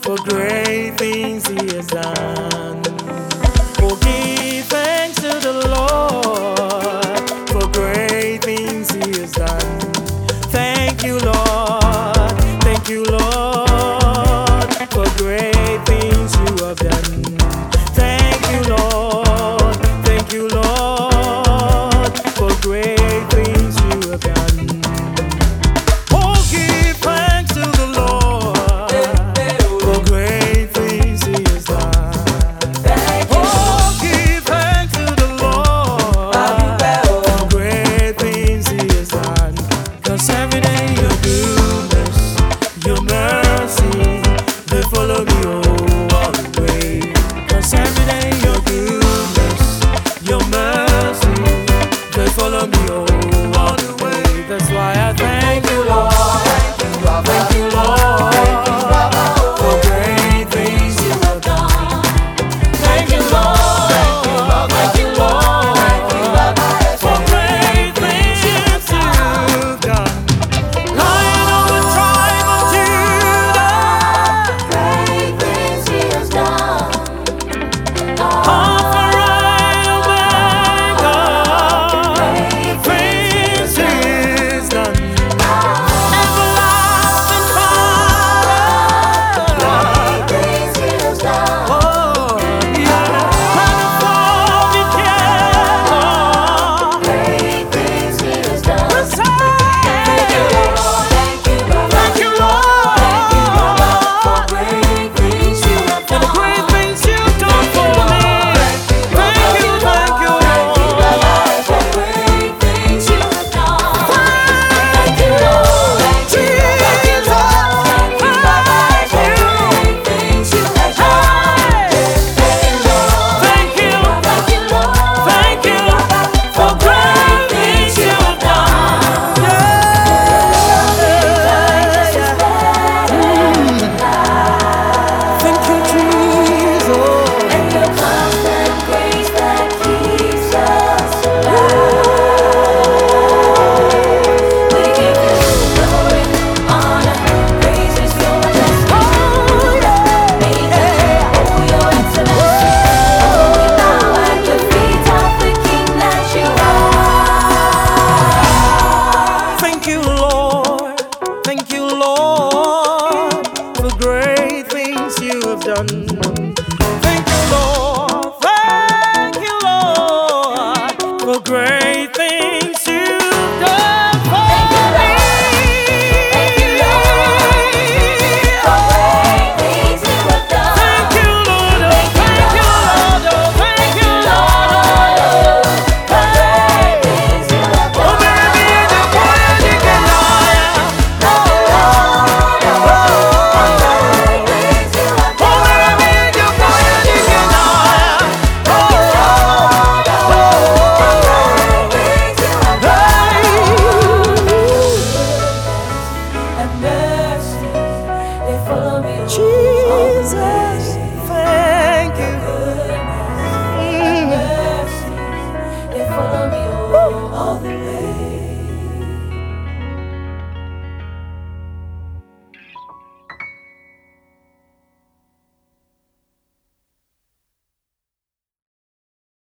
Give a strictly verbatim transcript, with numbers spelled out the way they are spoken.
for great things He has done. Oh, give thanks to the Lord for great things He has done. Thank you, Lord. Thank you, Lord, for great things You have done. Thank you, Lord. Thank you, Lord, for great things You have done. Oh, give thanks to the Lord for great things He has done. Oh, give thanks to the Lord for great things He has done. 'Cause every day Your goodness, Your mercy, they follow me all the way. 'Cause every day Your goodness, Your mercy, they follow me all the way. That's why I thank You, Lord. Thank You, Lord, for great things You have done. Thank You, Lord. Thank You, Lord, for great things You've done. Lion of the tribe of Judah, Great things He has done. Alpha and Omega, great things He's done. Everlasting Father, Great things He has done. oh, yeah. Wonderful Redeemer. Great things He has done. Thank you, Lord. Thank you, Baba. Thank you, Lord. Thank you, Baba, for great things You have For the done. great things You've done for me. Thank you, thank you, Thank you, Baba, Lord. for great things You have done. Thank you, Lord. Thank you, Jesus. Thank you, Baba, for great things You have done. Thank you, Lord. Thank you. Thank you, Lord. Thank you for great things You've done. Thank you, Jesus. And Your constant grace that keeps us alive. We give You glory, honor, praises for just who You are. Oh, Your excellency. Oh, we bow at the feet of the King that You are. Thank you, Lord. Thank you, Lord, for great things You have done. Thank you, Lord. Thank you, Lord, for great things You've done for me. For great things You have done. Thank you, Lord. Oh, thank you, Lord. Oh, thank you, Lord. For great things You have Oh, done. baby, the boy you can lie. Oh, baby, the boy you can lie. And mercy, they follow me all the way. Jesus.